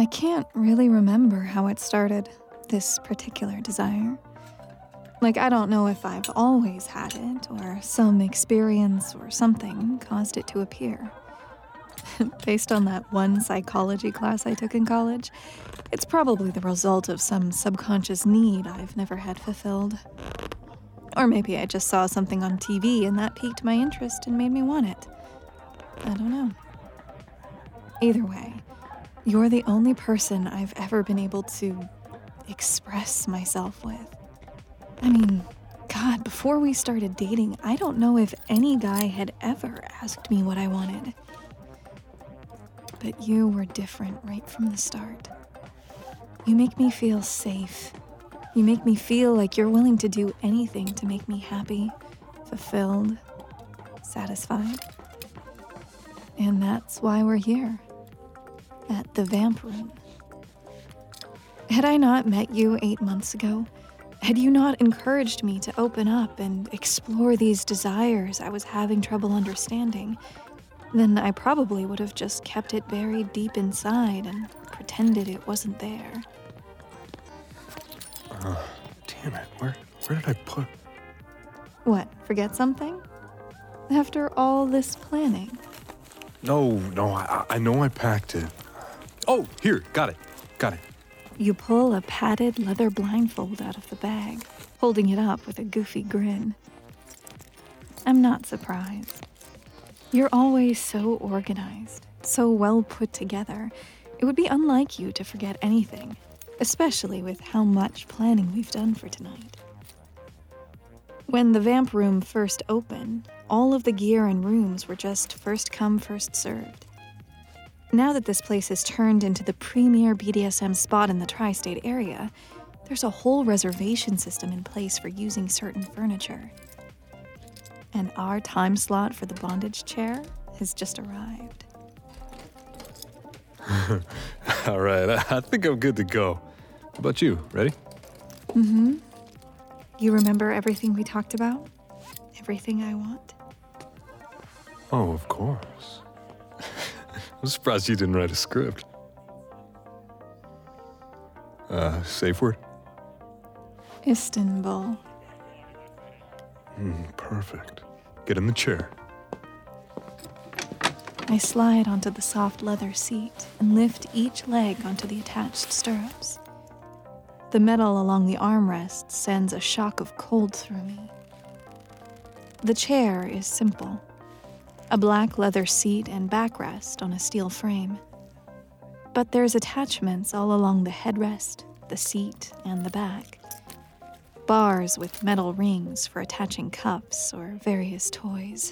can't really remember how it started, this particular desire. Like, I don't know if I've always had it, or some experience or something caused it to appear. Based on that one psychology class I took in college, it's probably the result of some subconscious need I've never had fulfilled. Or maybe I just saw something on TV and that piqued my interest and made me want it. I don't know. Either way, you're the only person I've ever been able to express myself with. I mean, God, before we started dating, I don't know if any guy had ever asked me what I wanted. But you were different right from the start. You make me feel safe. You make me feel like you're willing to do anything to make me happy, fulfilled, satisfied. And that's why we're here, at the Vamp Room. Had I not met you 8 months ago, had you not encouraged me to open up and explore these desires I was having trouble understanding, then I probably would have just kept it buried deep inside and pretended it wasn't there. Damn it, where did I put... What, forget something? After all this planning? No, I know I packed it. Oh, here, got it. You pull a padded leather blindfold out of the bag, holding it up with a goofy grin. I'm not surprised. You're always so organized, so well put together. It would be unlike you to forget anything, especially with how much planning we've done for tonight. When the Vamp Room first opened, all of the gear and rooms were just first come, first served. Now that this place has turned into the premier BDSM spot in the tri-state area, there's a whole reservation system in place for using certain furniture. And our time slot for the bondage chair has just arrived. All right, I think I'm good to go. How about you? Ready? Mm-hmm. You remember everything we talked about? Everything I want? Oh, of course. I'm surprised you didn't write a script. Safe word? Istanbul. Perfect. Get in the chair. I slide onto the soft leather seat and lift each leg onto the attached stirrups. The metal along the armrest sends a shock of cold through me. The chair is simple. A black leather seat and backrest on a steel frame. But there's attachments all along the headrest, the seat, and the back. Bars with metal rings for attaching cups or various toys.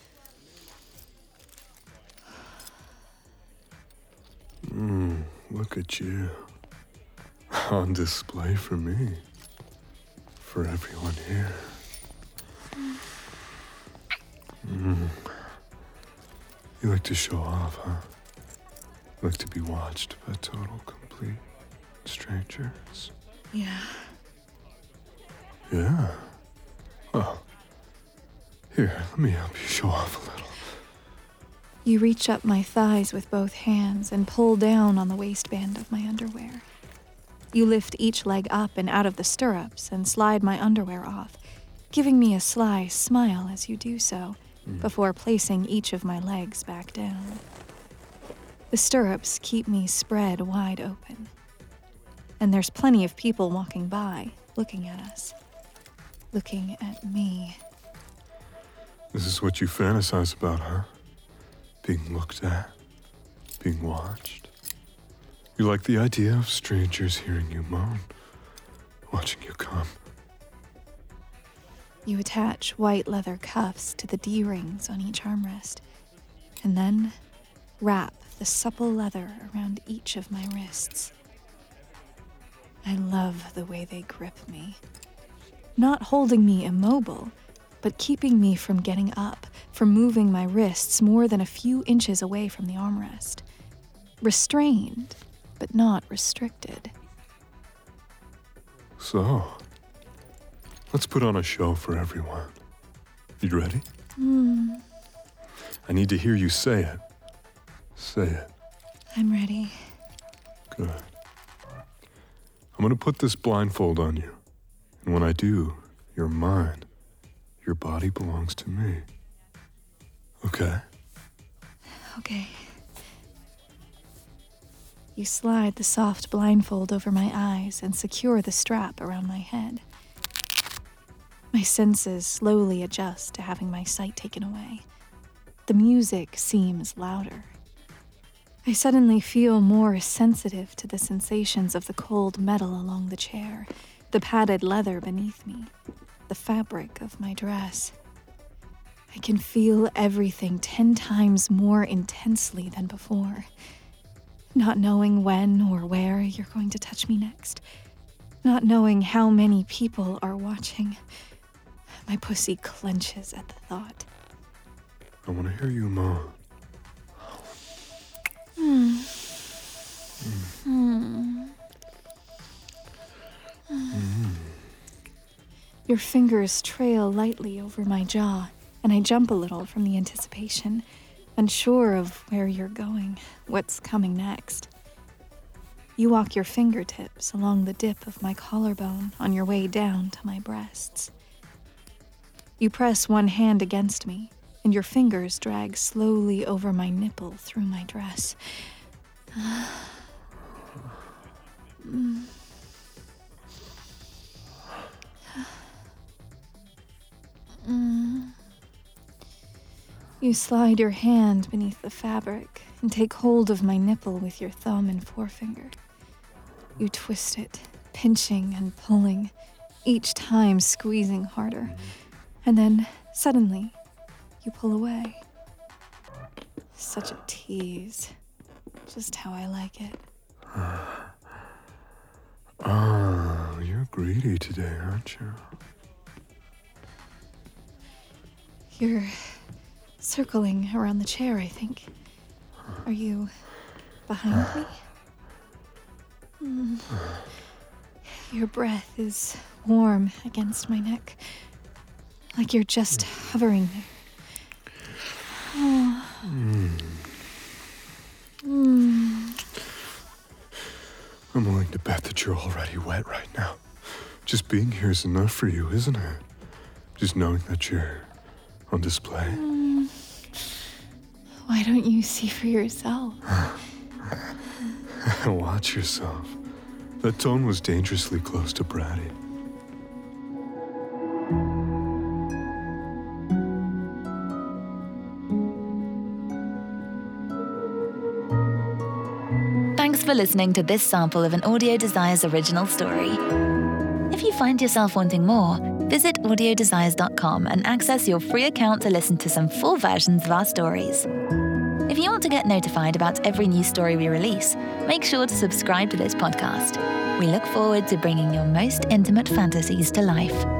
Look at you. On display for me. For everyone here. You like to show off, huh? You like to be watched by total, complete strangers? Yeah. Yeah? Well, here, let me help you show off a little. You reach up my thighs with both hands and pull down on the waistband of my underwear. You lift each leg up and out of the stirrups and slide my underwear off, giving me a sly smile as you do so, before placing each of my legs back down. The stirrups keep me spread wide open. And there's plenty of people walking by, looking at us. Looking at me. This is what you fantasize about, huh? Being looked at, being watched. You like the idea of strangers hearing you moan, watching you come. You attach white leather cuffs to the D-rings on each armrest, and then wrap the supple leather around each of my wrists. I love the way they grip me. Not holding me immobile, but keeping me from getting up, from moving my wrists more than a few inches away from the armrest. Restrained, but not restricted. So, let's put on a show for everyone. You ready? I need to hear you say it. Say it. I'm ready. Good. I'm going to put this blindfold on you. And when I do, you're mine. Your body belongs to me. Okay? Okay. You slide the soft blindfold over my eyes and secure the strap around my head. My senses slowly adjust to having my sight taken away. The music seems louder. I suddenly feel more sensitive to the sensations of the cold metal along the chair, the padded leather beneath me, the fabric of my dress. I can feel everything 10 times more intensely than before. Not knowing when or where you're going to touch me next. Not knowing how many people are watching. My pussy clenches at the thought. I want to hear you moan. Your fingers trail lightly over my jaw, and I jump a little from the anticipation, unsure of where you're going, what's coming next. You walk your fingertips along the dip of my collarbone on your way down to my breasts. You press one hand against me, and your fingers drag slowly over my nipple through my dress. You slide your hand beneath the fabric and take hold of my nipple with your thumb and forefinger. You twist it, pinching and pulling, each time squeezing harder. And then, suddenly, you pull away. Such a tease. Just how I like it. Oh, you're greedy today, aren't you? You're circling around the chair, I think. Are you behind me? Your breath is warm against my neck, like you're just hovering there. I'm willing to bet that you're already wet right now. Just being here is enough for you, isn't it? Just knowing that you're on display. Why don't you see for yourself? Watch yourself. That tone was dangerously close to bratty. Thanks for listening to this sample of an Audio Desires original story. If you find yourself wanting more, visit audiodesires.com and access your free account to listen to some full versions of our stories. If you want to get notified about every new story we release, make sure to subscribe to this podcast. We look forward to bringing your most intimate fantasies to life.